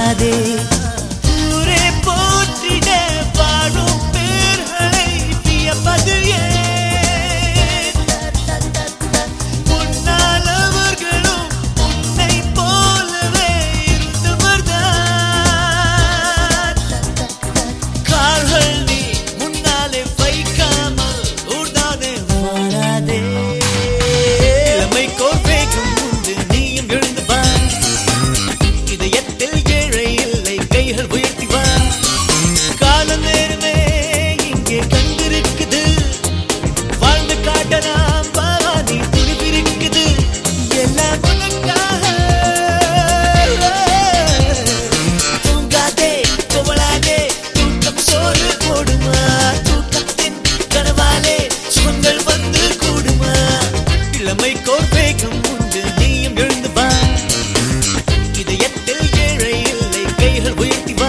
மாறாதே ஊரே போற்றிட வாழும் பேர்களை வியப்பது ஏன் முன்னால் அவர்களும் உன்னை போலவே இருந்தவர்தான் கால்கள் நீ முன்னாலே வைக்காமல் ஊர்தானே மாறாதே இளமை கோர்வேகம் உண்டு நீயும் எழுந்து வா இதயத்தில் ஏழை இல்லை கைகள் உயர்த்தி வா கால நேரமே இங்கே கண்டிருக்குது வாழ்ந்து காட்டலாம் பாராதி துணிவிருக்குது எல்லாம் உனக்காக தூங்காதே கோவலாதே தூக்கம் சோறு போடுமா தூக்கத்தின் கனவாலே சுகங்கள் வந்து கூடுமா இளமை கோர்வேகம் உண்டு நீயும் எழுந்து வா இதயத்தில் ஏழை இல்லை கைகள் உயர்த்தி வா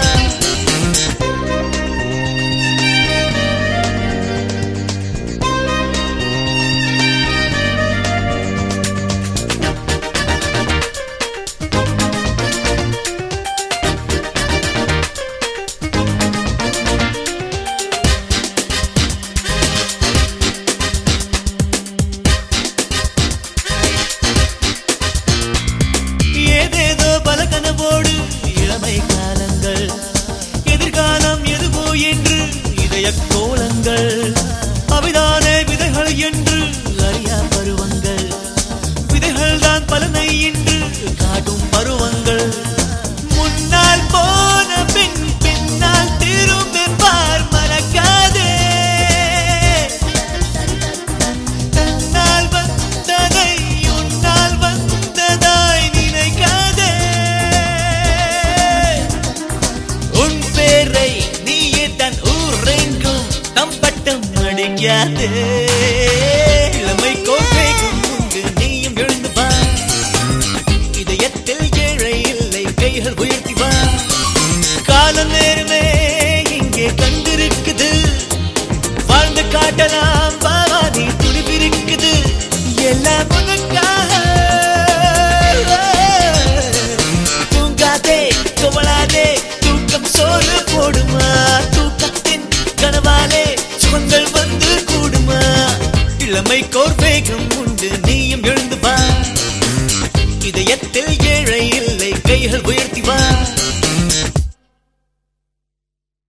ஏதேதோ பல கனவோடு இளமை காலங்கள் எதிர்காலம் எதுவோ என்று இதய கோலங்கள் அவைதானே விதைகள் என்று அறியா பருவங்கள் விதைகள் தான் பலனை என்று காட்டும் பருவங்கள் முன்னால் போன பின் பின்னால் திரும்பென்பார் மறக்காதே தன்னால் வந்ததை உன்னால் வந்ததாய் நினைக்காதே உன் பேரை நீயே தன் ஊரெங்கும் தம்பட்டம் அடிக்காதே இளமை கோர்வேகம் உண்டு நீயும் எழுந்து வா இதயத்தில் ஏழை இல்லை கைகள் உயர்த்தி வா கால நேரமே இங்கே கண்டிருக்குது வாழ்ந்து காட்டலாம் பாராதி துணிவிருக்குது எல்லாம் உனக்காக தூங்காதே கோவலாதே தூக்கம் சோறு போடுமா தூக்கத்தின் கனவாலே சுகங்கள் வந்து கூடுமா இளமை கோர்வேகம்